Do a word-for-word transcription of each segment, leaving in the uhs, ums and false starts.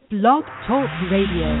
Blog Talk Radio.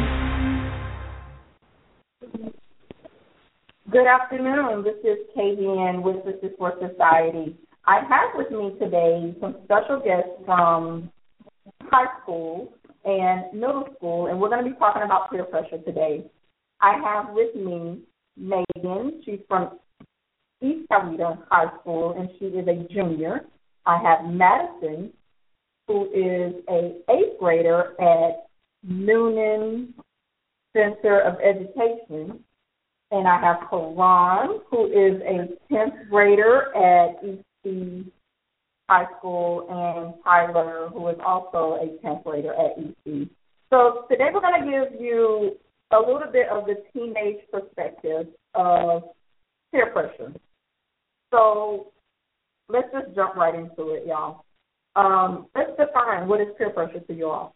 Good afternoon. This is K V N with Sisters for Society. I have with me today some special guests from high school and middle school, and we're going to be talking about peer pressure today. I have with me Megan. She's from East Coweta High School, and she is a junior. I have Madison, who is a eighth grader at Noonan Center of Education. And I have Karan, who is a tenth grader at E C High School, and Tyler, who is also a tenth grader at E C. So today we're going to give you a little bit of the teenage perspective of peer pressure. So let's just jump right into it, y'all. Um, let's define what is peer pressure to you all.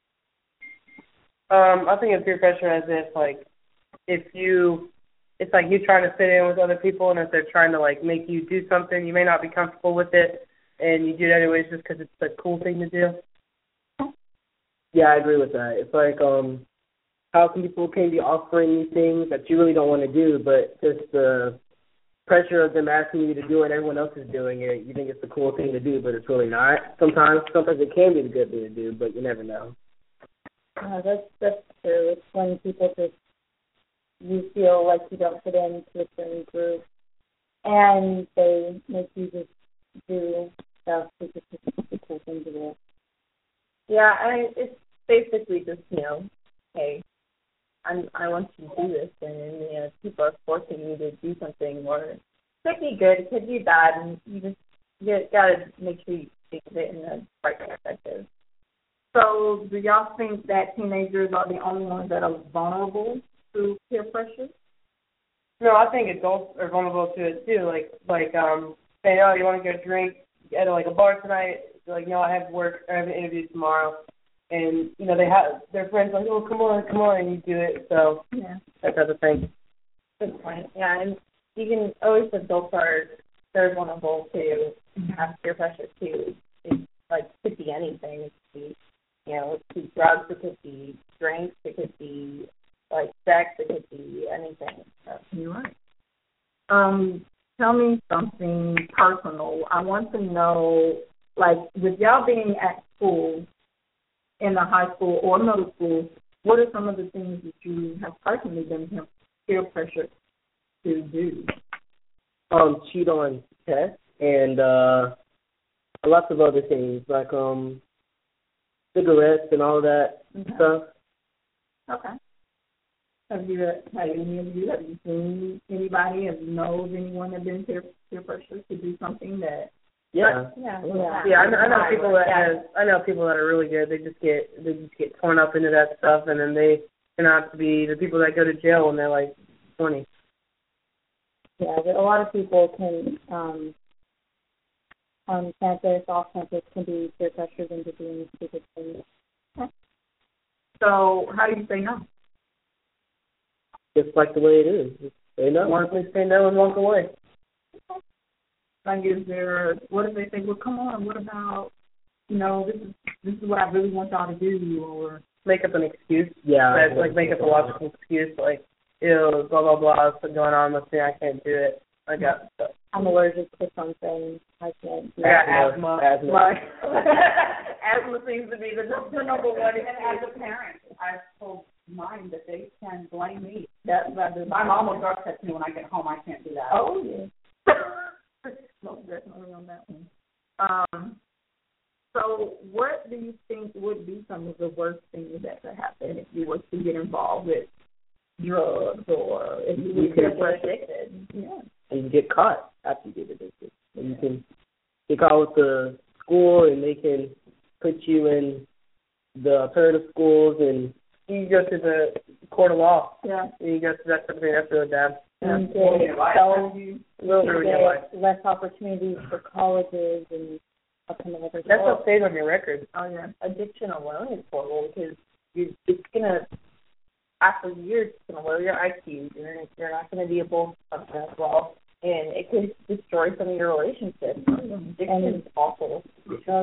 Um, I think of peer pressure as if, like, if you, it's like you trying to fit in with other people, and if they're trying to, like, make you do something, you may not be comfortable with it, and you do it anyways just because it's the cool thing to do. Yeah, I agree with that. It's like, um, how some people can be offering you things that you really don't want to do, but just the pressure of them asking you to do it, everyone else is doing it, you think it's the cool thing to do, but it's really not. Sometimes, sometimes it can be the good thing to do, but you never know. Uh, that's that's true. It's when people just, you feel like you don't fit into a certain group, and they make you just do stuff because it's a cool thing to do. Yeah, I it's basically just, you know, hey, I'm, I want you to do this, and you know, people are forcing you to do something, or it could be good, it could be bad, and you just you gotta make sure you think of it in the right perspective. So do y'all think that teenagers are the only ones that are vulnerable to peer pressure? No, I think adults are vulnerable to it too. Like, like um, saying, oh, you want to get a drink at like a bar tonight? You're like, no, I have work. I have an interview tomorrow. And you know, they have their friends like, oh, come on, come on, and you do it. So yeah, that type of thing. Good point. Yeah, and you can always adults are they're vulnerable to have peer pressure too. It's like it could be anything. It could be, you know, it could be drugs, it could be drinks, it could be like sex, it could be anything. So. You're right. Um, tell me something personal. I want to know, like, with y'all being at school, in the high school or middle school, what are some of the things that you have personally been peer pressure to do? Um, cheat on tests and uh, lots of other things like um, cigarettes and all that okay. stuff. Okay. Have you, have any of you, have you seen anybody, have you know of anyone that been peer, peer pressure to do something that? Yeah. Yeah. Yeah. yeah I, know, I know people that have, I know people that are really good. They just get they just get torn up into that stuff, and then they turn out to be the people that go to jail when they're like twenty. Yeah, but a lot of people can um, on campus, off campus, can be peer pressured into doing stupid things. So how do you say no? Just like the way it is. Just say no. Once they say no and walk away. Like, is there, what if they say, well, come on, what about, you know, this is this is what I really want y'all to do, or make up an excuse. Yeah. Like, like make up a logical excuse, like, ew, blah, blah, blah, what's going on with me, I can't do it. I got stuff. I'm allergic to something. I can't do I got it. asthma. Asthma. like, asthma seems to be the, the number one. And as a parent, I've told mine that they can blame me. That, that is, My mom will drug test me when I get home. I can't do that. oh, yeah. No, definitely on that one. Um, so what do you think would be some of the worst things that could happen if you were to get involved with drugs, or if you were You to get addicted? Yeah. And you get caught after you get addicted. And you can get caught with the school, and they can put you in the alternative schools, and You go to the court of law. Yeah. You go to that type of thing. That's really bad. And Yeah. they tell you Will ruin your life. less opportunities for colleges and all kind of other That's stuff. what stays on your record. Oh yeah, addiction alone is horrible because you it's gonna after years it's gonna lower your I Q. You're you're not gonna be able to function as well, and it could destroy some of your relationships. Addiction is awful. Drugs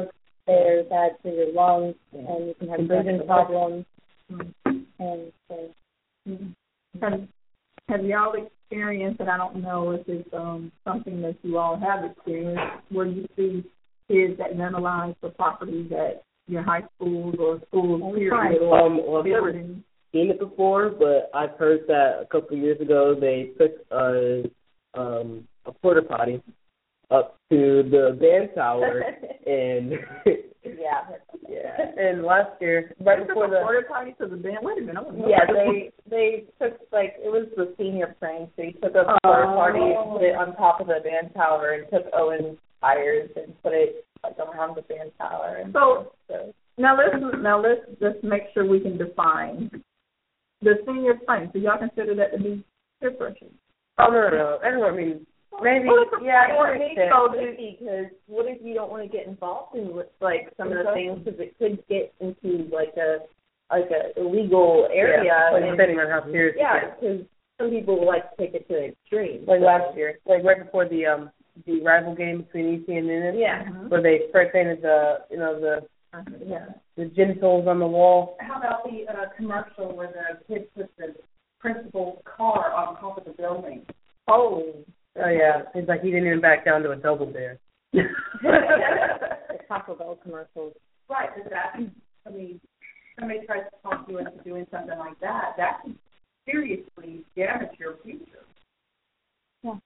they're bad for your lungs, and you can have breathing problems. Mm-hmm. And so, mm-hmm. have, have y'all experienced, and I don't know if it's um, something that you all have experienced, where you see kids that vandalize the properties at your high schools or schools, period, or um, well, I've never seen it before, but I've heard that a couple of years ago they took a, um, a porta potty up to the band tower and yeah, yeah. And last year, right before the porta potty to the band. Wait a minute. Yeah, they they took like it was the senior prank. They took a porta potty on top of the band tower and took Owen's tires and put it like around the band tower. And so, so now let's now let's just make sure we can define the senior prank. Do y'all consider that to be peer pressure? Oh no, no, no. Everyone, I mean. Maybe, well, yeah, I think so, because what if you don't want to get involved in like some of the things, because it could get into like a like a illegal area. Yeah, like and, depending on how serious. Yeah, because some people like to take it to the extreme. Like so. last year, like right before the um the rival game between E C and Noonan. Yeah. Where they spray painted the you know the yeah the genitals on the wall. How about the uh, commercial where the kid put the principal's car on top of the building? Oh. Oh, yeah. It's like he didn't even back down to a double dare. The Taco Bell commercials. Right, but that, I mean, somebody tries to talk you into doing something like that, that can seriously damage your future. Yeah.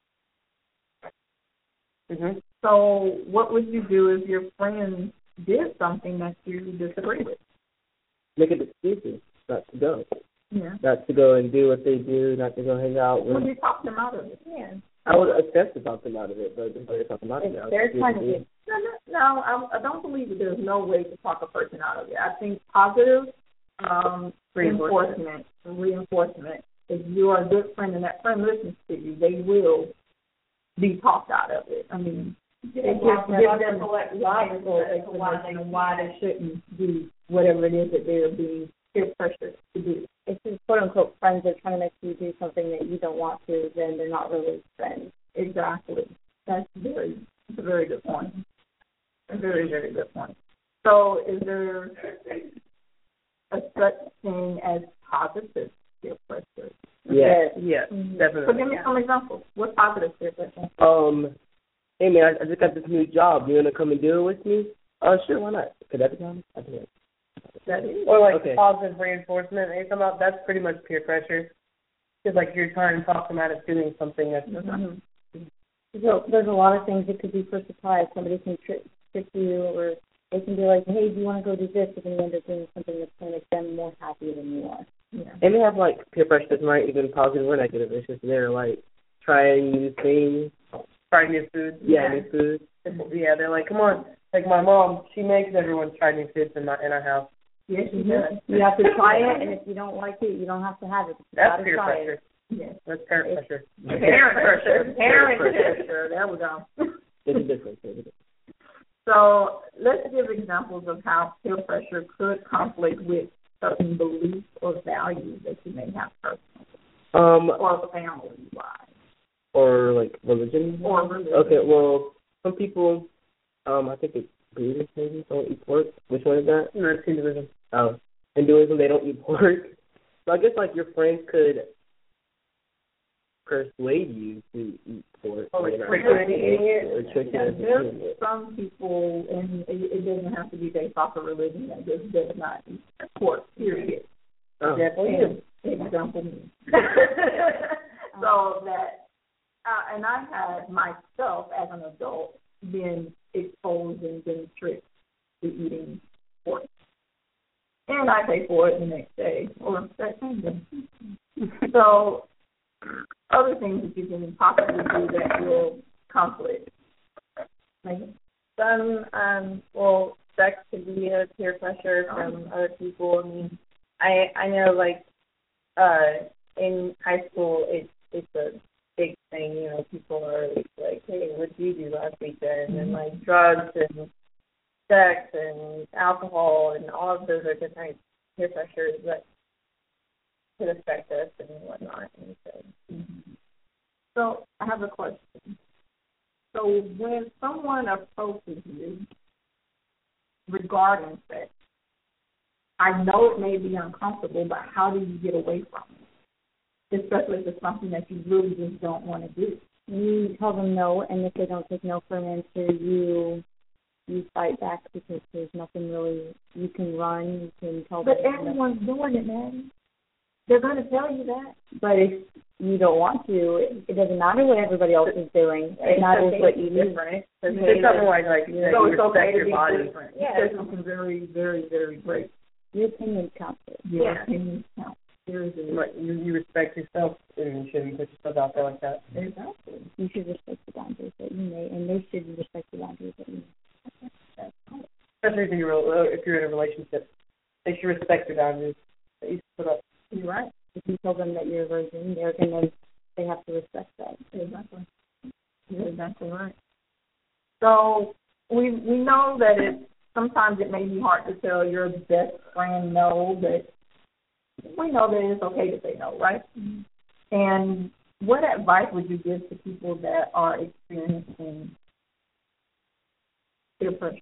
Mm-hmm. So what would you do if your friend did something that you disagree with? Make it excuses not to go. Yeah. Not to go and do what they do, not to go hang out with. Would you talk them out of it? Yeah. I would attempt to talk them out of it, but if they're talking about it now. They're trying to get. No, no, no I, I don't believe that there's no way to talk a person out of it. I think positive um, reinforcement, reinforcement. If you are a good friend and that friend listens to you, they will be talked out of it. I mean, Give it gives them logical explanation of why they shouldn't do whatever it is that they're being peer pressured to do. If your quote unquote friends are trying to make you do something that you don't want to, then they're not really friends. Exactly. That's very, that's a very good point. A very, very good point. So, is there a such thing as positive peer pressure? Yeah. Yeah, Mm-hmm. definitely. So, give me some examples. What's positive peer pressure? Um, hey man, I, I just got this new job. You wanna come and do it with me? Oh, uh, sure, why not? Could that be honest? I think That is. Or like okay. positive reinforcement. They come up. That's pretty much peer pressure. It's like you're trying to talk them out of doing something that's. Mm-hmm. So there's a lot of things it could be for surprise. Somebody can trick, trick you, or they can be like, "Hey, do you want to go do this?" And then you end up doing something that's going to make them more happy than you are. Yeah. And they have like peer pressure that's not even positive or negative. It's just they're like trying new things. Trying new food. Yeah, new food. Yeah, they're like, come on. Like my mom, she makes everyone try new foods in my in our house. Yes, you do. You have to try it, and if you don't like it, you don't have to have it. You That's gotta peer try pressure. it. Yes. That's parent pressure. Parent pressure. Parent pressure. There we go. There's a difference. There's a difference. So let's give examples of how peer pressure could conflict with certain beliefs or values that you may have personally, Um, or family-wise, or like religion. or religion. Okay, well, some people, um, I think it's Buddhists maybe don't eat pork. Which one is that? No, it's Hinduism. Oh, Hinduism, they don't eat pork. So I guess like your friends could persuade you to eat pork. Oh, like you know, trick you into eating it? Or trick you Yeah, into there's eating it. some people, and it, it doesn't have to be based off of religion, that just does not eat pork, period. Oh. Definitely do. And example me. So that, uh, and I had myself as an adult been exposed and been tricked to eating pork. And I pay for it the next day or that same day. So other things that you can possibly do that will conflict. Like some, um, well, sex could be a peer pressure from other people. I mean, I I know like uh, in high school, it's it's a big thing. You know, people are like, "Hey, what did you do last weekend?" And like drugs and sex and alcohol and all of those are different peer pressures that could affect us and whatnot. And so, Mm-hmm. So I have a question. So when someone approaches you, regarding sex. I know it may be uncomfortable, but how do you get away from it? Especially if it's something that you really just don't want to do. You tell them no, and if they don't take no for an answer, you you fight back because there's nothing really you can run. You can tell But them. everyone's doing it, man. They're going to tell you that. But if you don't want to, it, it doesn't matter what everybody else is doing. It matters what you do. Right? There's something like like Yeah. that So you it's okay respect to your be body. different. You said something very, very, very great. Your opinions count. Your Yeah. opinions count. Very, very Like, you, you respect yourself, and you shouldn't put yourself out there like that. Exactly. You should respect the boundaries that you make, and they should respect the boundaries that you make. Especially if you're if you're in a relationship, they should respect your boundaries that you put up. You're right. If you tell them that you're a virgin, they're gonna they have to respect that. Exactly. You're exactly right. So we we know that it sometimes it may be hard to tell your best friend no, but we know that it's okay to say no, right? Mm-hmm. And what advice would you give to people that are experiencing peer pressure?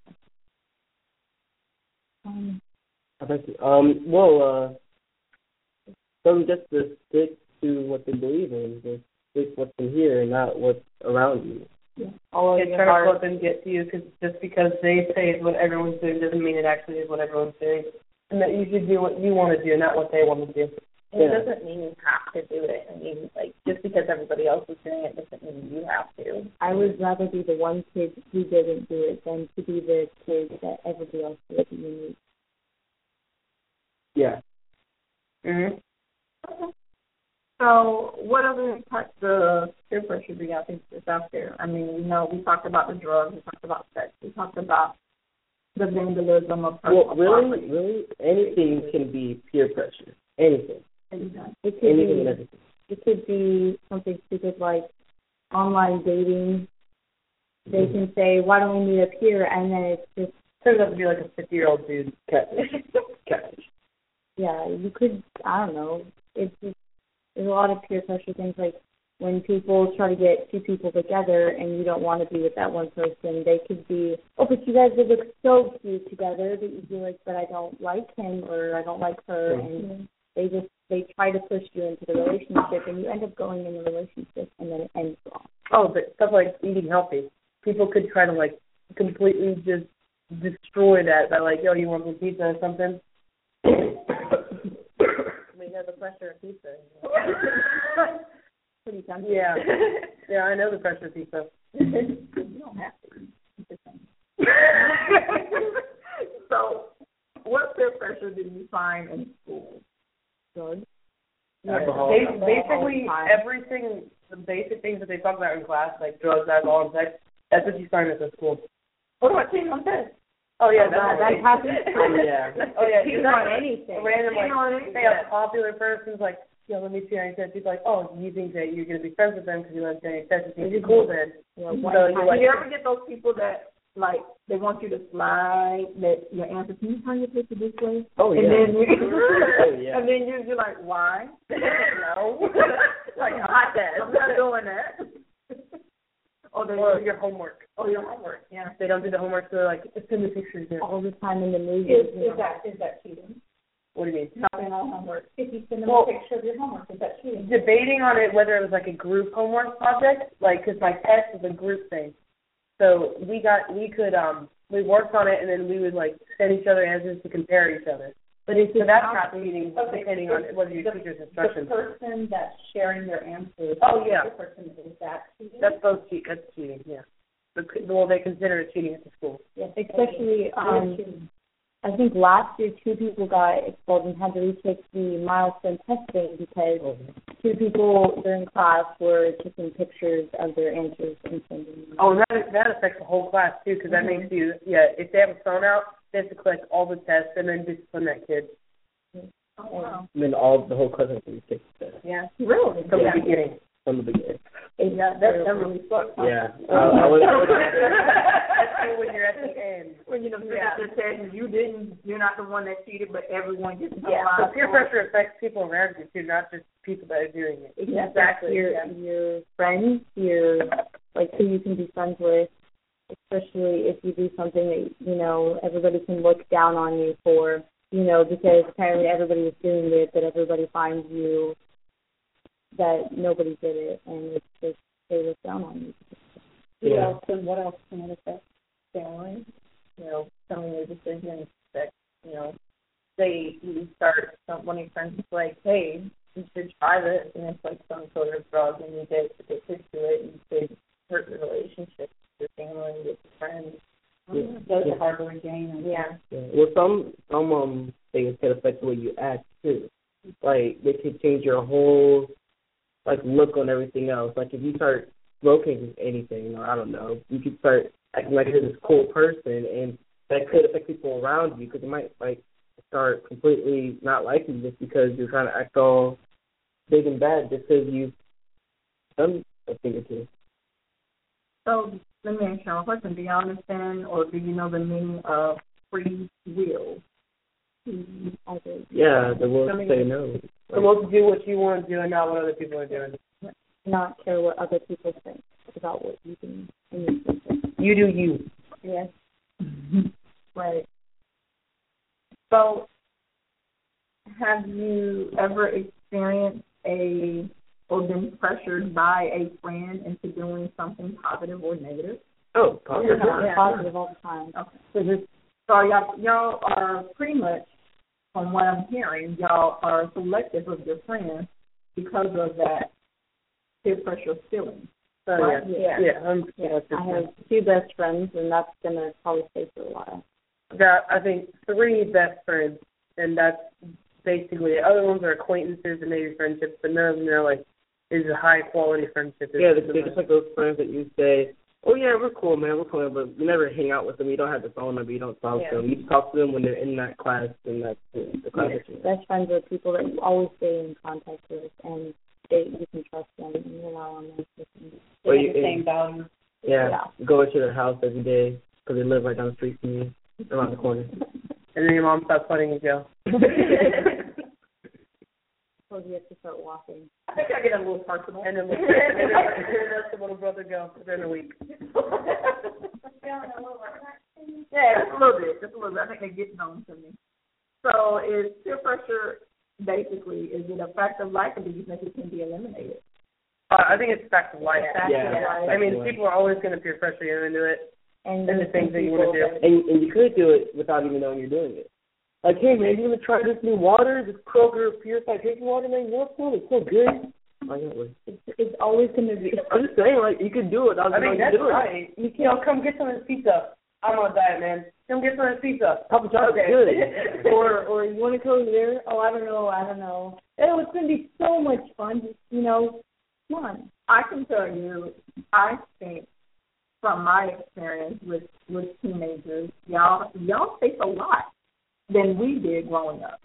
Um, um well, uh, some just to stick to what they believe in, just stick what's in here and not what's around you. Yeah. All of your heart. Let them get to you, because just because they say it's what everyone's doing doesn't mean it actually is what everyone's doing. And that you should do what you want to do, not what they want to do. And Yeah. it doesn't mean you have to do it. I mean, like, just because everybody else is doing it doesn't mean you have to. I would rather be the one kid who didn't do it than to be the kid that everybody else did and you need. Yeah. Mm-hmm. Okay. So what other types of peer pressure do y'all think is out there? I mean, you know, we talked about the drugs, we talked about sex, we talked about the vandalism of personal Well, really, property. really, anything can be peer pressure. Anything. Exactly. It could Anything be and everything. it could be something stupid like online dating. They can say, why don't we meet up here? And then it's just, Turns out to be like a fifty-year-old dude. Catfish. Catfish. yeah, you could, I don't know. It's just, there's a lot of peer pressure things like when people try to get two people together and you don't want to be with that one person, they could be, oh, but you guys would look so cute together that you'd be like, but I don't like him or I don't like her. Mm-hmm. And they just, they try to push you into the relationship and you end up going in a relationship and then it ends wrong. Oh, but stuff like eating healthy. People could try to, like, completely just destroy that by, like, yo, you want some pizza or something? I mean, there's the pressure of pizza. You know? Pretty tempting. Yeah. Yeah, I know the pressure of pizza. You don't have to eat the So what peer pressure did you find in school? Good. Alcohol. Ba- basically, everything, the basic things that they talk about in class, like drugs, alcohol, and sex, that's what you find at the school. What about team on test? Oh, yeah, that, that's that happens. Yeah. Oh, yeah, Team exactly. on anything. A random, like, Team on anything. say a popular person's like, yo, let me see how you said. She's like, oh, you think that you're going to be friends with them because you like saying sex and you're cool then. Yeah, So one you time- like, Do you ever get those people that, like, they want you to slide, that your answer, can you turn your picture this way? Oh, yeah. And then you, Oh, yeah. and then you, you're like, why? no. Like, hot that. I'm not doing that. Or, they, Or your homework. or your homework, yeah. They don't do the homework, so they're like, just send the pictures in. all the time in the movies. Is, you is know. that is that cheating? What do you mean? Nothing on homework. If you send them Well- a picture of your homework, is that cheating? Debating on it whether it was like a group homework project, like, because my test was a group thing. So we got, we could, um, we worked on it and then we would like send each other answers to compare each other. But it's So just that's how- not cheating, Okay, depending so on whether your the- teacher's The instructions. person that's sharing their answers. Oh, yeah. The person is that cheating? That's both cheat. That's cheating. Yeah. But, well, they consider it cheating at the school. Yes, especially, um, cheating. I think last year two people got expelled and had to retake the milestone testing because two people during class were taking pictures of their answers and sending them. Oh, and that that affects the whole class too, because that Mhm. makes you yeah. If they have a phone out, they have to collect all the tests and then discipline that kid. Oh, wow. And then all the whole cousin thing takes that Yeah. Really? From Yeah. the beginning. from the beginning. Yeah, that, that really sucks. huh? Yeah. I, I was, I was, Especially when you're at the end. When you know, Yeah. the test and you didn't, you're not the one that cheated, but everyone gets Yeah. penalized. So peer for it. pressure affects people around you too, not just people that are doing it. Exactly. Exactly, Your yeah. your friends, your like who you can be friends with, especially if you do something that, you know, everybody can look down on you for, you know, because apparently everybody is doing it, but everybody finds you that nobody did it, and it's just they look down on you. What Yeah. else and what else can it affect family? You know, some of your decisions that, you know, say you start some, one of your friends is like, hey, you should try this, and it's like some sort of drug, and you get addicted to it, and you could hurt your relationship with your family, with your friends. Yeah. Those Yeah. are hard to regain. Yeah. Yeah. Well, some some um things can affect the way you act too. Like they could change your whole like look on everything else. Like if you start smoking anything, or I don't know, you could start acting like you're this cool person, and that could affect people around you because you might like start completely not liking you just because you're trying to act all big and bad just because you've done a thing or two. So let me ask you a question. Do you understand or do you know the meaning of free will? Mm-hmm. I do. Yeah, the will I mean, to say no. So we'll do what you want to do and not what other people are doing. Not care what other people think about what you do in your future. You do you. Yes. Right. So have you ever experienced a or been pressured by a friend into doing something positive or negative? Oh, positive. Yeah, Yeah. positive all the time. Okay. So this, so y'all, y'all are pretty much, from what I'm hearing, y'all are selective of your friends because of that peer pressure feeling. So Right. yeah, yeah. I'm, Yeah, I have two best friends, and that's gonna probably stay for a while. got I think three best friends, and that's basically it. Other ones are acquaintances and maybe friendships, but none of them are like is a high quality friendship. Yeah, they're they're just like those friends that you say, oh, yeah, we're cool, man, we're cool, but you never hang out with them. You don't have the phone number. You don't talk Yeah. to them. You just talk to them when they're in that class, and that's it, the class that you're in. Best friends are people that you always stay in contact with, and they, you can trust them and rely on them. Or They you- have the same and- values. Yeah, Yeah. you go into their house every day because they live right down the street from you, around the corner. And then your mom stops putting you jail. So you have to start walking. I think I get a little personal. And then and then and then lets the little brother go within a week. Yeah, just a little bit, just a little bit. I think they get known to me. So is peer pressure basically, is it a fact of life or do you think it can be eliminated? Uh, I think it's back to life. Yeah. I mean, people are always going to peer pressure you into it. And, And the things that you want to do. And, and you could do it without even knowing you're doing it. Like, hey, man, you want to try this new water, this Kroger purified drinking water, man? You want some? It's so good. Like, It's, it's always going to be. I'm just saying, like, you could do it. I, I mean, that's do it. right. You know, come get some of this pizza. I'm on a diet, man. Come get some of this pizza. Papa John's Okay. good. or or you want to go there? Oh, I don't know, I don't know. Oh, it's going to be so much fun. Just, you know, come on. I can tell you, I think from my experience with, with teenagers, y'all y'all face a lot than we did growing up.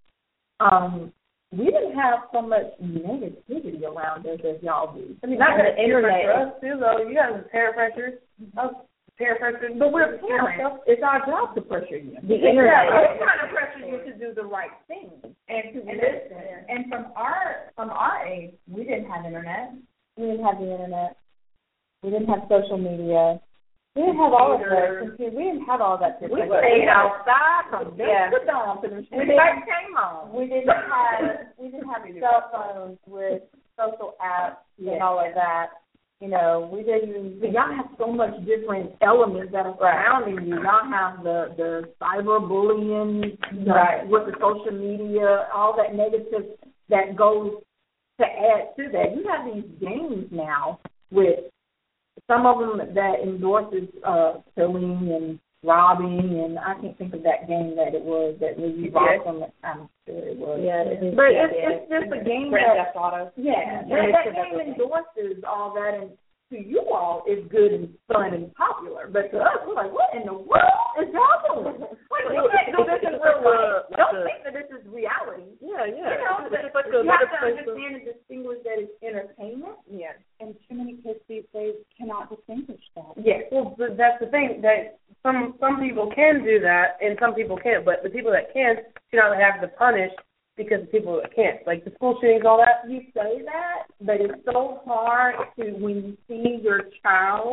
Um, we didn't have so much negativity around us as y'all do. I mean, Not not the the internet. internet. Us too, though. You guys are peer pressure. Us peer pressure. But we're parents. It's our job to pressure you. The internet. We're trying to pressure you to do the right thing and to And listen. listen. And from our from our age, we didn't have internet. We didn't have the internet. We didn't have social media. We didn't have all of that. We didn't have all that. We stayed outside from dusk Yeah. to dawn to the We street didn't- light came on. We didn't have we didn't have cell phones with social apps and all of that. You know, we didn't. But y'all have so much different elements that are surrounding you. Y'all have the the cyberbullying, the, Right. with the social media, all that negative that goes to add to that. You have these games now with some of them that endorses uh, killing and robbing, and I can't think of that game that it was that we robbed from. I'm sure it was. Yeah, it is. But it's, it's just a game Grand that Theft Auto. yeah, Yeah, that, it's that a game different endorses all that, and to you all, it's good and fun and popular. But to us, we're like, what in the world is happening? Like, we can't do this in real life. Don't think that this is reality. Yeah, yeah. You know, It's just like a, you like have a to place of- understand and distinguish that it's entertainment. Yeah. And too many kids these days cannot distinguish that. Yes. Well, but that's the thing that some some people can do that and some people can't. But the people that can should not have to punish because the people that can't, like the school shootings, all that. You say that, but it's so hard to when you see your child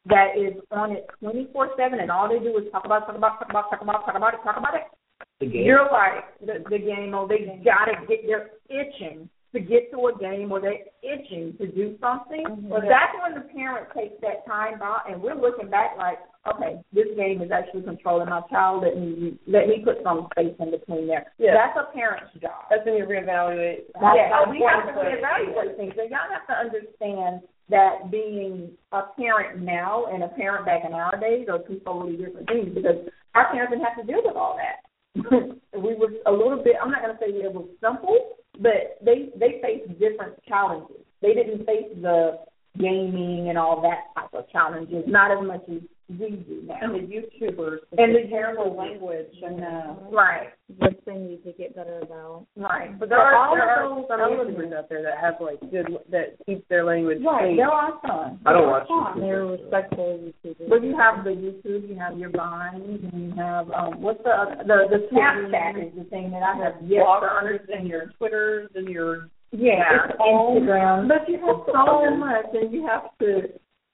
that is on it twenty-four seven, and all they do is talk about, talk about, talk about, talk about, talk about it, talk about it. The game. You're like, the, the game, or they got to get, they're itching to get to a game, or they're itching to do something. Mm-hmm. Well, that's when the parent takes that time out, and we're looking back like, okay, this game is actually controlling my child. Let me let me put some space in between there. Yeah. That's a parent's job. That's when you reevaluate. Yeah, so we have to reevaluate things. So y'all have to understand that being a parent now and a parent back in our days are two totally different things, because our parents didn't have to deal with all that. We were a little bit, I'm not going to say it was simple, but they, they faced different challenges. They didn't face the gaming and all that type of challenges, not as much as we do now. And the YouTubers, and the terrible language, and uh, right, which they need to get better about. Right, but there are all there are some YouTubers out there that have like good that keep their language. Right, safe. there are some. I don't watch YouTube. They're respectful YouTubers. But you have the YouTube, you have your Vines, and you have um, what's the the the Snapchat is the thing that I have yet to understand. And your Twitters and your yeah Instagram. But you have so much, and you have to.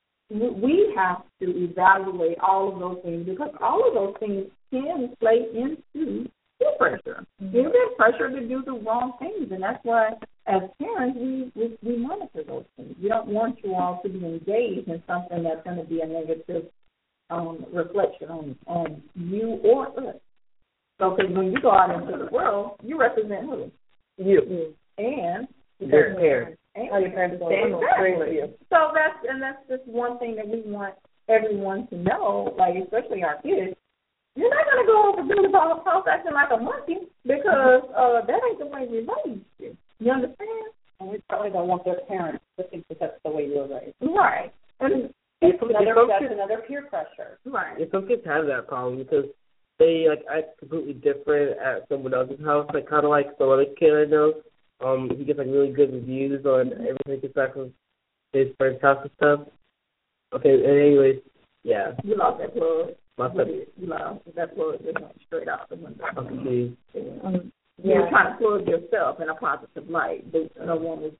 We have to evaluate all of those things, because all of those things can play into peer pressure. Mm-hmm. You get pressure to do the wrong things, and that's why, as parents, we, we we monitor those things. We don't want you all to be engaged in something that's going to be a negative um, reflection on on you or us. So, because when you go out into the world, you represent who? You. And your parents. How your parents are agreeing with you. So that's and that's just one thing that we want everyone to know, like especially our kids. You're not gonna go over to the house acting like a monkey, because uh, that ain't the way we raised you. You understand? And we probably don't want their parents to think that that's the way you were raised. Right. And it's another, that's kids, another peer pressure. Right. Yeah, some kids have that problem because they like act completely different at someone else's house, like kind of like some other kid I know. Um, he gets like really good reviews on everything he gets back from his friend's house and stuff. Okay, and anyways, yeah. You lost that plug. Lost that. You lost that plug. Just went straight out the window. Okay. Um, yeah. You're trying to plug yourself in a positive light, but no one was.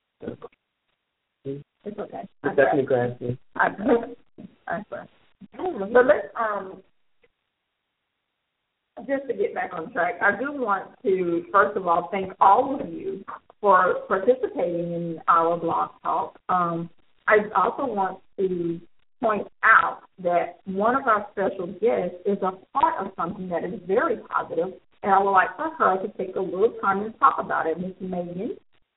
It's okay. It's definitely grassy. I I But let's um. Just to get back on track, I do want to, first of all, thank all of you for participating in our blog talk. Um, I also want to point out that one of our special guests is a part of something that is very positive, and I would like for her to take a little time and talk about it, Miz Megan.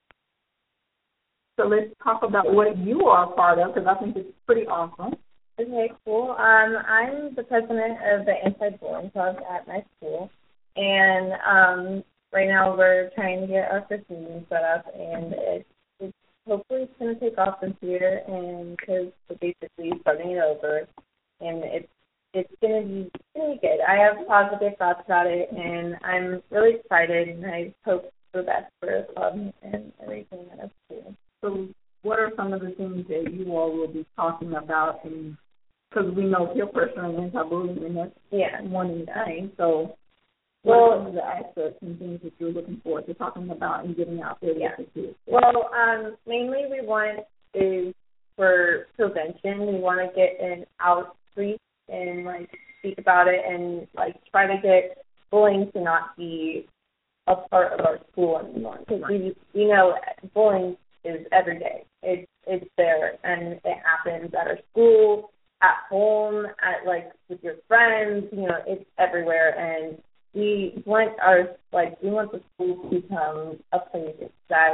So let's talk about what you are a part of, because I think it's pretty awesome. Okay, cool. Um, I'm the president of the Anti-Bullying Club at my school, and um, right now we're trying to get our first meeting set up, and it's, it's hopefully it's going to take off this year, and because we're basically starting it over, and it's it's going to be really good. I have positive thoughts about it, and I'm really excited, and I hope for the best for the club and everything at our school. So what are some of the things that you all will be talking about? And because we know peer pressure and anti-bullying, and that's yeah. one and the same. So what well, are some of the aspects and things that you're looking forward to talking about and getting out there yeah. with the kids? Well, um, mainly we want is for prevention. We want to get an outreach and, like, speak about it and, like, try to get bullying to not be a part of our school anymore. Because we, you know, bullying is every day. It's it's there, and it happens at our school, at home, at like with your friends. You know, it's everywhere, and we want our like we want the school to become a place that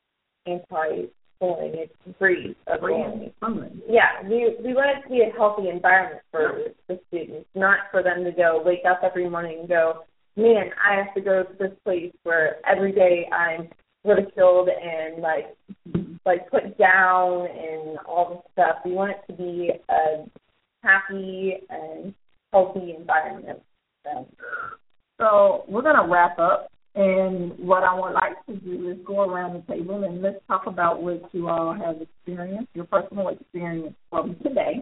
anti-bullying. It's free of bullying. Yeah, we we want it to be a healthy environment for the students, not for them to go wake up every morning and go, man, I have to go to this place where every day I'm ridiculed and like like put down and all this stuff. We want it to be a happy and healthy environment. So, so we're gonna wrap up, and what I would like to do is go around the table and let's talk about what you all have experienced, your personal experience from today.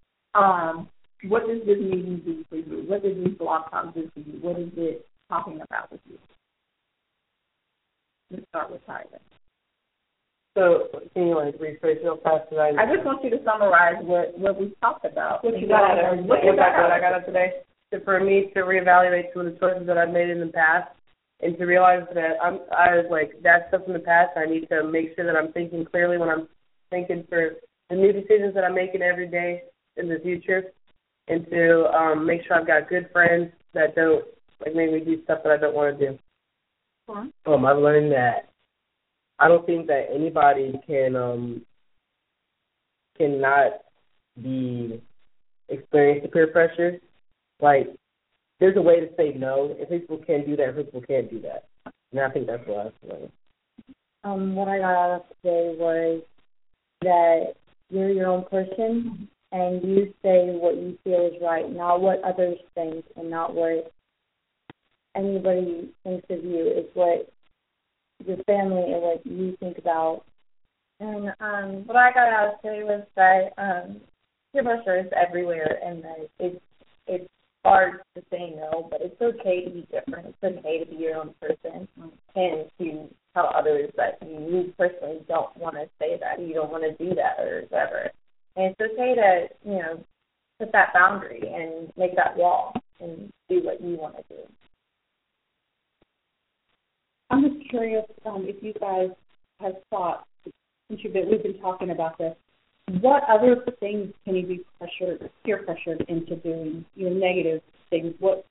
Um, what does this meeting do for you? What does this blog talk do for you? What is it talking about with you? Let's start with Tyler. So can you like rephrase real fast? I, I just want you to summarize what, what we talked about. What you got out of what you got what I got out today? To, for me to reevaluate some of the choices that I've made in the past, and to realize that I'm I was like that stuff in the past. I need to make sure that I'm thinking clearly when I'm thinking for the new decisions that I'm making every day in the future, and to um, make sure I've got good friends that don't like make me do stuff that I don't want to do. Uh-huh. Um, I've learned that I don't think that anybody can um cannot be experience the peer pressure. Like, there's a way to say no. If people can do that, if people can't do that. And I think that's what I've learned. Um, what I got out of today was that you're your own person and you say what you feel is right, not what others think and not what anybody thinks of you. It's what your family and what you think about. And um, what I got out of today was that um, peer pressure is everywhere, and that it's it's hard to say no, but it's okay to be different. It's okay to be your own person, and to tell others that you personally don't want to say that, you don't want to do that, or whatever. And it's okay to, you know, put that boundary and make that wall and do what you want to do. I'm just curious um, if you guys have thought, since you've been, we've been talking about this, what other things can you be pressured, peer pressured into doing? You know, negative things. What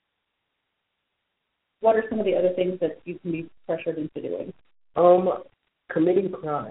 What are some of the other things that you can be pressured into doing? Um, committing crime.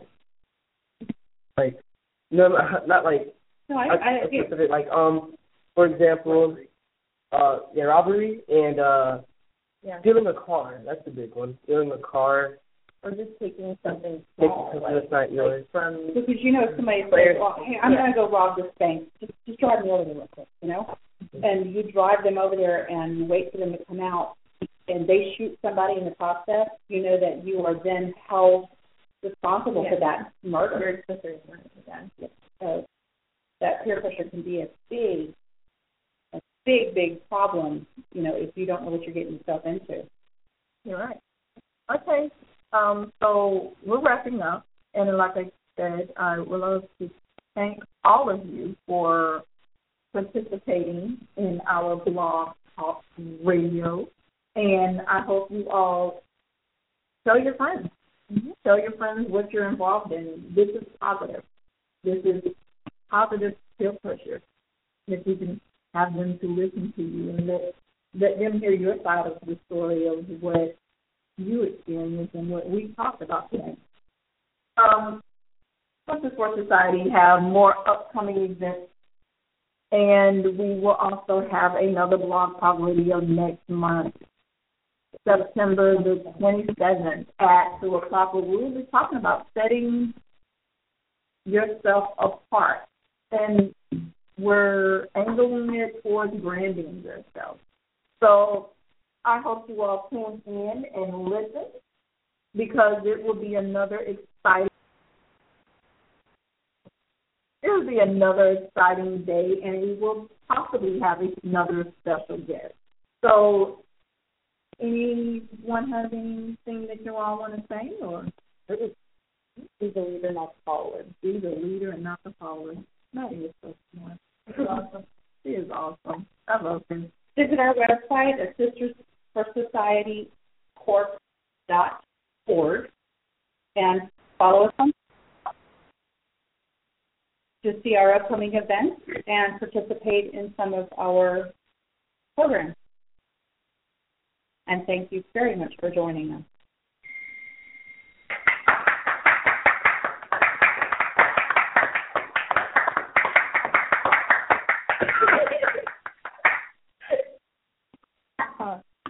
Like, no, not, not like. No, I, a, I, a specific, like um, for example, uh, yeah, robbery and uh. Yeah. Stealing a car, that's the big one. Stealing a car. Or just taking something Taking small, something like, that's not yours. like from... Because, you know, somebody says, well, hey, I'm yeah. going to go rob this bank. Just, just drive me over there real quick, you know? Mm-hmm. And you drive them over there and you wait for them to come out, and they shoot somebody in the process, you know that you are then held responsible yeah. for that murder. Yeah. So that peer pressure can be a big, a big, big problem, you know, if you don't know what you're getting yourself into. You're right. Okay. Um, so we're wrapping up, and like I said, I would love to thank all of you for participating in our blog talk radio, and I hope you all tell your friends. Mm-hmm. Tell your friends what you're involved in. This is positive. This is positive peer pressure. If you can have them to listen to you and let, let them hear your side of the story of what you experienced and what we talked about today. Um, Justice for Society have more upcoming events, and we will also have another blog talk radio next month, September the twenty-seventh at two o'clock, where we'll be talking about setting yourself apart, and we're angling it towards branding yourself. So I hope you all tune in and listen, because it will be another exciting it will be another exciting day, and we will possibly have another special guest. So anyone have anything that you all want to say, or be the leader, not the follower? Be the leader and not the follower. That is so smart. It's awesome. She is awesome. I love her. Visit our website at sisters for society corp dot org and follow us on to see our upcoming events and participate in some of our programs. And thank you very much for joining us.